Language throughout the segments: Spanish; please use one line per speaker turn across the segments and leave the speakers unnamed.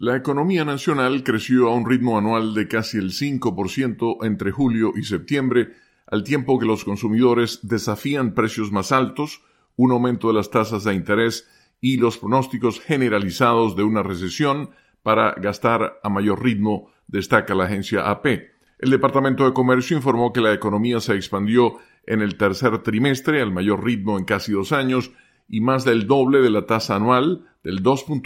La economía nacional creció a un ritmo anual de casi el 5% entre julio y septiembre, al tiempo que los consumidores desafían precios más altos, un aumento de las tasas de interés y los pronósticos generalizados de una recesión para gastar a mayor ritmo, destaca la agencia AP. El Departamento de Comercio informó que la economía se expandió en el tercer trimestre al mayor ritmo en casi 2 años y más del doble de la tasa anual del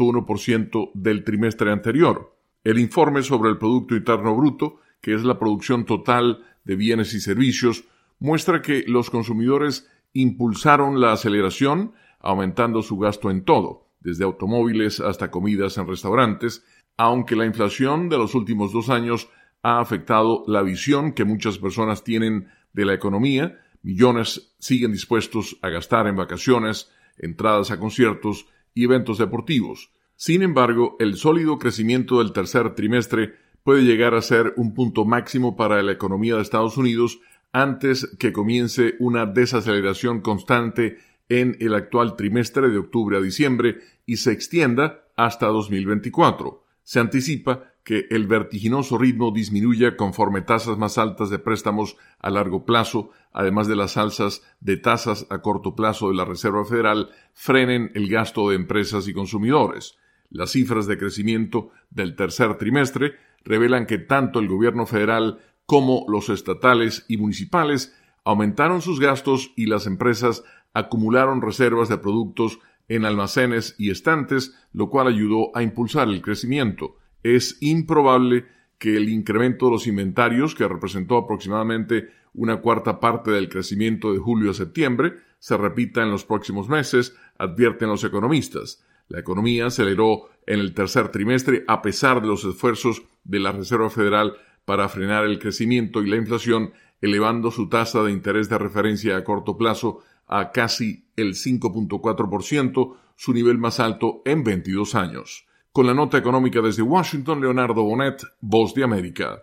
2.1% del trimestre anterior. El informe sobre el Producto Interno Bruto, que es la producción total de bienes y servicios, muestra que los consumidores impulsaron la aceleración, aumentando su gasto en todo, desde automóviles hasta comidas en restaurantes, aunque la inflación de los últimos 2 años ha afectado la visión que muchas personas tienen de la economía. Millones siguen dispuestos a gastar en vacaciones, entradas a conciertos y eventos deportivos. Sin embargo, el sólido crecimiento del tercer trimestre puede llegar a ser un punto máximo para la economía de Estados Unidos antes que comience una desaceleración constante en el actual trimestre de octubre a diciembre y se extienda hasta 2024. Se anticipa que el vertiginoso ritmo disminuya conforme tasas más altas de préstamos a largo plazo, además de las alzas de tasas a corto plazo de la Reserva Federal, frenen el gasto de empresas y consumidores. Las cifras de crecimiento del tercer trimestre revelan que tanto el gobierno federal como los estatales y municipales aumentaron sus gastos y las empresas acumularon reservas de productos en almacenes y estantes, lo cual ayudó a impulsar el crecimiento. Es improbable que el incremento de los inventarios, que representó aproximadamente una cuarta parte del crecimiento de julio a septiembre, se repita en los próximos meses, advierten los economistas. La economía aceleró en el tercer trimestre a pesar de los esfuerzos de la Reserva Federal para frenar el crecimiento y la inflación, elevando su tasa de interés de referencia a corto plazo a casi el 5.4%, su nivel más alto en 22 años. Con la nota económica desde Washington, Leonardo Bonet, Voz de América.